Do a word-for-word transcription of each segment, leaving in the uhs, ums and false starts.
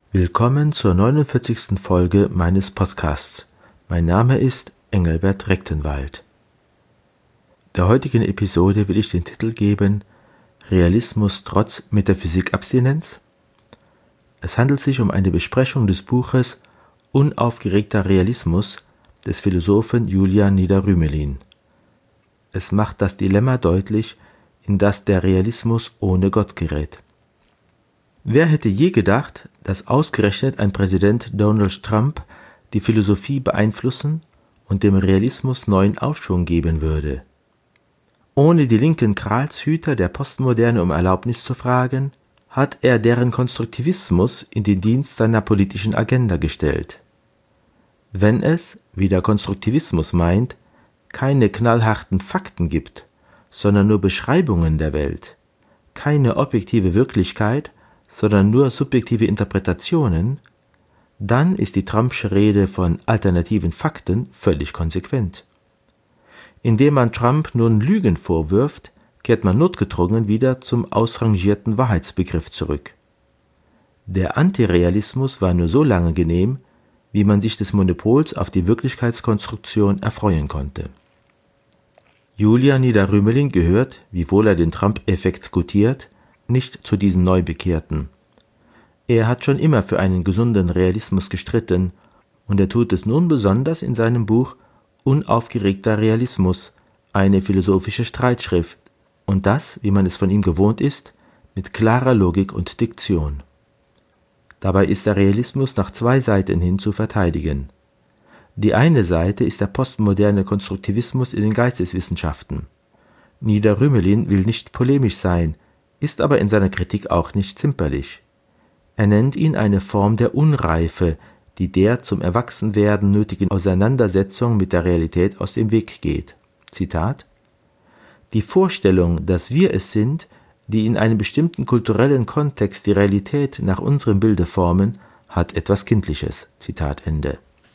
Willkommen zur neunundvierzigsten Folge meines Podcasts. Mein Name ist Engelbert Rechtenwald. Der heutigen Episode will ich den Titel geben: Realismus trotz Metaphysikabstinenz? Es handelt sich um eine Besprechung des Buches Unaufgeregter Realismus des Philosophen Julian Nieder-Rümelin. Es macht das Dilemma deutlich, in das der Realismus ohne Gott gerät. Wer hätte je gedacht, dass ausgerechnet ein Präsident Donald Trump die Philosophie beeinflussen und dem Realismus neuen Aufschwung geben würde? Ohne die linken Gralshüter der Postmoderne um Erlaubnis zu fragen, hat er deren Konstruktivismus in den Dienst seiner politischen Agenda gestellt. Wenn es, wie der Konstruktivismus meint, keine knallharten Fakten gibt, sondern nur Beschreibungen der Welt, keine objektive Wirklichkeit, sondern nur subjektive Interpretationen, dann ist die Trumpsche Rede von alternativen Fakten völlig konsequent. Indem man Trump nun Lügen vorwirft, kehrt man notgedrungen wieder zum ausrangierten Wahrheitsbegriff zurück. Der Antirealismus war nur so lange genehm, wie man sich des Monopols auf die Wirklichkeitskonstruktion erfreuen konnte. Julian Nieder-Rümelin gehört, wiewohl er den Trump-Effekt gutiert, nicht zu diesen Neubekehrten. Er hat schon immer für einen gesunden Realismus gestritten, und er tut es nun besonders in seinem Buch Unaufgeregter Realismus, eine philosophische Streitschrift, und das, wie man es von ihm gewohnt ist, mit klarer Logik und Diktion. Dabei ist der Realismus nach zwei Seiten hin zu verteidigen. Die eine Seite ist der postmoderne Konstruktivismus in den Geisteswissenschaften. Nieder-Rümelin will nicht polemisch sein, ist aber in seiner Kritik auch nicht zimperlich. Er nennt ihn eine Form der Unreife, die der zum Erwachsenwerden nötigen Auseinandersetzung mit der Realität aus dem Weg geht. Zitat: Die Vorstellung, dass wir es sind, die in einem bestimmten kulturellen Kontext die Realität nach unserem Bilde formen, hat etwas Kindliches. Zitat Ende.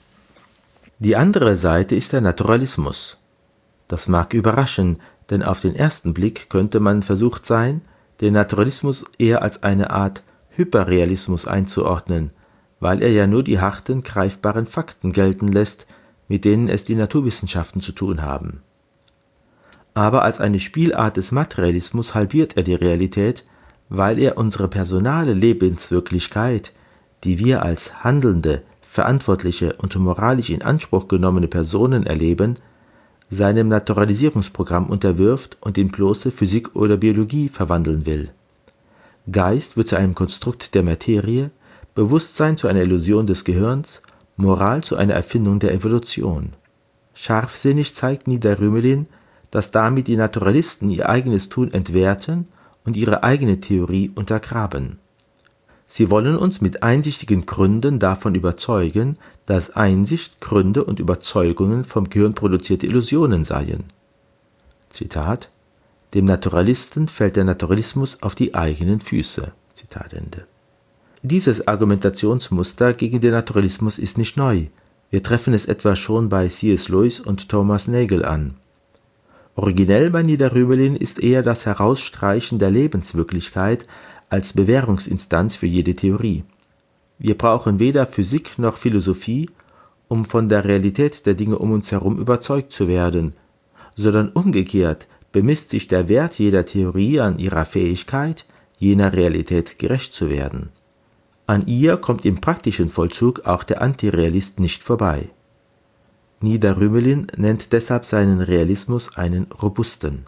Die andere Seite ist der Naturalismus. Das mag überraschen, denn auf den ersten Blick könnte man versucht sein, den Naturalismus eher als eine Art Hyperrealismus einzuordnen, weil er ja nur die harten, greifbaren Fakten gelten lässt, mit denen es die Naturwissenschaften zu tun haben. Aber als eine Spielart des Materialismus halbiert er die Realität, weil er unsere personale Lebenswirklichkeit, die wir als handelnde, verantwortliche und moralisch in Anspruch genommene Personen erleben, seinem Naturalisierungsprogramm unterwirft und in bloße Physik oder Biologie verwandeln will. Geist wird zu einem Konstrukt der Materie, Bewusstsein zu einer Illusion des Gehirns, Moral zu einer Erfindung der Evolution. Scharfsinnig zeigt Nieder-Rümelin, dass damit die Naturalisten ihr eigenes Tun entwerten und ihre eigene Theorie untergraben. Sie wollen uns mit einsichtigen Gründen davon überzeugen, dass Einsicht, Gründe und Überzeugungen vom Gehirn produzierte Illusionen seien. Zitat: Dem Naturalisten fällt der Naturalismus auf die eigenen Füße. Zitat Ende. Dieses Argumentationsmuster gegen den Naturalismus ist nicht neu. Wir treffen es etwa schon bei C S Lewis und Thomas Nagel an. Originell bei Nieder-Rümelin ist eher das Herausstreichen der Lebenswirklichkeit als Bewährungsinstanz für jede Theorie. Wir brauchen weder Physik noch Philosophie, um von der Realität der Dinge um uns herum überzeugt zu werden, sondern umgekehrt bemisst sich der Wert jeder Theorie an ihrer Fähigkeit, jener Realität gerecht zu werden. An ihr kommt im praktischen Vollzug auch der Antirealist nicht vorbei. Nieder-Rümelin nennt deshalb seinen Realismus einen robusten.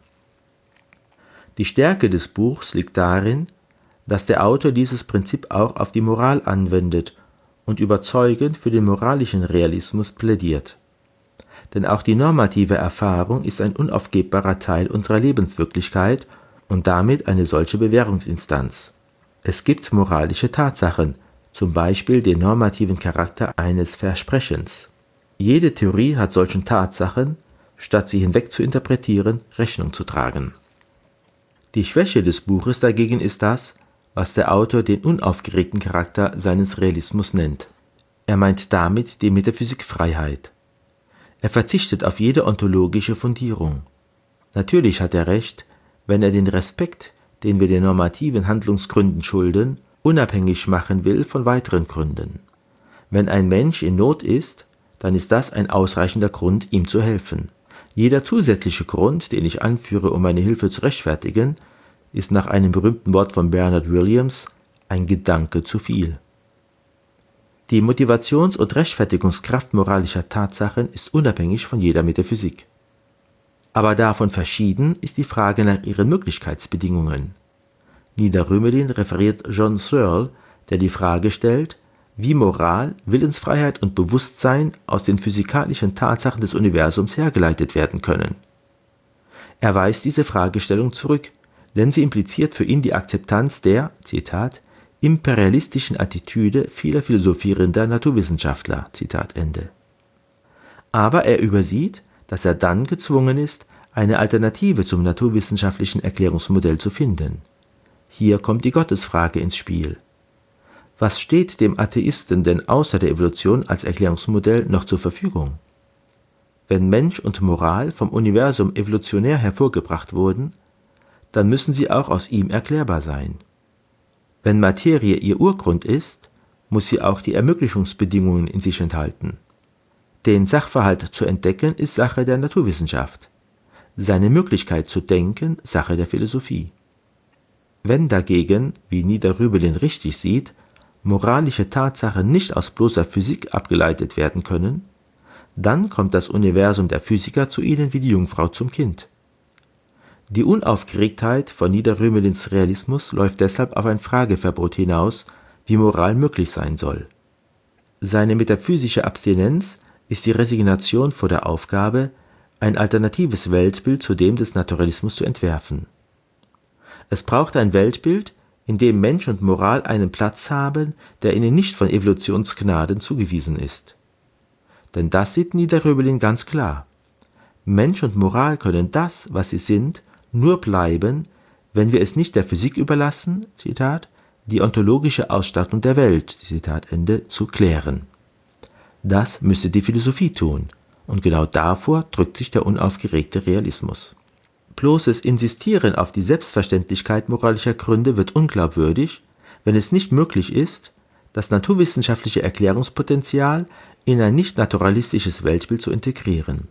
Die Stärke des Buchs liegt darin, dass der Autor dieses Prinzip auch auf die Moral anwendet und überzeugend für den moralischen Realismus plädiert. Denn auch die normative Erfahrung ist ein unaufgebbarer Teil unserer Lebenswirklichkeit und damit eine solche Bewährungsinstanz. Es gibt moralische Tatsachen, zum Beispiel den normativen Charakter eines Versprechens. Jede Theorie hat solchen Tatsachen, statt sie hinweg zu interpretieren, Rechnung zu tragen. Die Schwäche des Buches dagegen ist das, was der Autor den unaufgeregten Charakter seines Realismus nennt. Er meint damit die Metaphysikfreiheit. Er verzichtet auf jede ontologische Fundierung. Natürlich hat er recht, wenn er den Respekt, den wir den normativen Handlungsgründen schulden, unabhängig machen will von weiteren Gründen. Wenn ein Mensch in Not ist, dann ist das ein ausreichender Grund, ihm zu helfen. Jeder zusätzliche Grund, den ich anführe, um meine Hilfe zu rechtfertigen, ist nach einem berühmten Wort von Bernard Williams ein Gedanke zu viel. Die Motivations- und Rechtfertigungskraft moralischer Tatsachen ist unabhängig von jeder Metaphysik. Aber davon verschieden ist die Frage nach ihren Möglichkeitsbedingungen. Nieder-Rümelin referiert John Searle, der die Frage stellt, wie Moral, Willensfreiheit und Bewusstsein aus den physikalischen Tatsachen des Universums hergeleitet werden können. Er weist diese Fragestellung zurück, denn sie impliziert für ihn die Akzeptanz der, Zitat, imperialistischen Attitüde vieler philosophierender Naturwissenschaftler, Zitat Ende. Aber er übersieht, dass er dann gezwungen ist, eine Alternative zum naturwissenschaftlichen Erklärungsmodell zu finden. Hier kommt die Gottesfrage ins Spiel. Was steht dem Atheisten denn außer der Evolution als Erklärungsmodell noch zur Verfügung? Wenn Mensch und Moral vom Universum evolutionär hervorgebracht wurden, dann müssen sie auch aus ihm erklärbar sein. Wenn Materie ihr Urgrund ist, muss sie auch die Ermöglichungsbedingungen in sich enthalten. Den Sachverhalt zu entdecken ist Sache der Naturwissenschaft, seine Möglichkeit zu denken Sache der Philosophie. Wenn dagegen, wie Nieder-Rümelin richtig sieht, moralische Tatsachen nicht aus bloßer Physik abgeleitet werden können, dann kommt das Universum der Physiker zu ihnen wie die Jungfrau zum Kind. Die Unaufgeregtheit von Nieder-Rümelins Realismus läuft deshalb auf ein Frageverbot hinaus, wie Moral möglich sein soll. Seine metaphysische Abstinenz ist die Resignation vor der Aufgabe, ein alternatives Weltbild zu dem des Naturalismus zu entwerfen. Es braucht ein Weltbild, in dem Mensch und Moral einen Platz haben, der ihnen nicht von Evolutionsgnaden zugewiesen ist. Denn das sieht Nieder-Rümelin ganz klar. Mensch und Moral können das, was sie sind, nur bleiben, wenn wir es nicht der Physik überlassen, Zitat, die ontologische Ausstattung der Welt, Zitat Ende, zu klären. Das müsste die Philosophie tun, und genau davor drückt sich der unaufgeregte Realismus. Bloßes Insistieren auf die Selbstverständlichkeit moralischer Gründe wird unglaubwürdig, wenn es nicht möglich ist, das naturwissenschaftliche Erklärungspotenzial in ein nicht-naturalistisches Weltbild zu integrieren.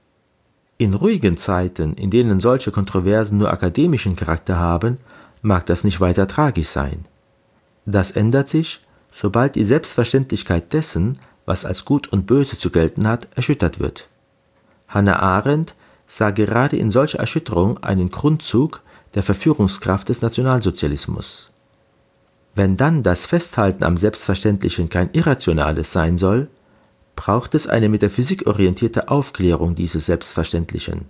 In ruhigen Zeiten, in denen solche Kontroversen nur akademischen Charakter haben, mag das nicht weiter tragisch sein. Das ändert sich, sobald die Selbstverständlichkeit dessen, was als gut und böse zu gelten hat, erschüttert wird. Hannah Arendt sah gerade in solcher Erschütterung einen Grundzug der Verführungskraft des Nationalsozialismus. Wenn dann das Festhalten am Selbstverständlichen kein irrationales sein soll, braucht es eine metaphysikorientierte Aufklärung dieses Selbstverständlichen.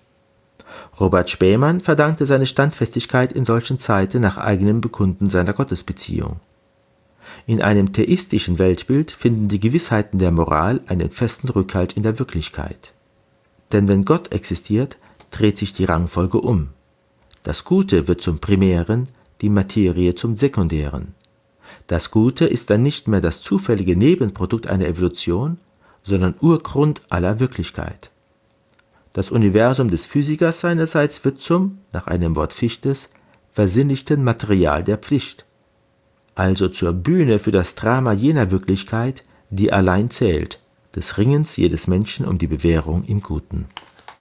Robert Spähmann verdankte seine Standfestigkeit in solchen Zeiten nach eigenem Bekunden seiner Gottesbeziehung. In einem theistischen Weltbild finden die Gewissheiten der Moral einen festen Rückhalt in der Wirklichkeit. Denn wenn Gott existiert, dreht sich die Rangfolge um. Das Gute wird zum Primären, die Materie zum Sekundären. Das Gute ist dann nicht mehr das zufällige Nebenprodukt einer Evolution, sondern Urgrund aller Wirklichkeit. Das Universum des Physikers seinerseits wird zum, nach einem Wort Fichtes, versinnlichten Material der Pflicht, also zur Bühne für das Drama jener Wirklichkeit, die allein zählt, des Ringens jedes Menschen um die Bewährung im Guten.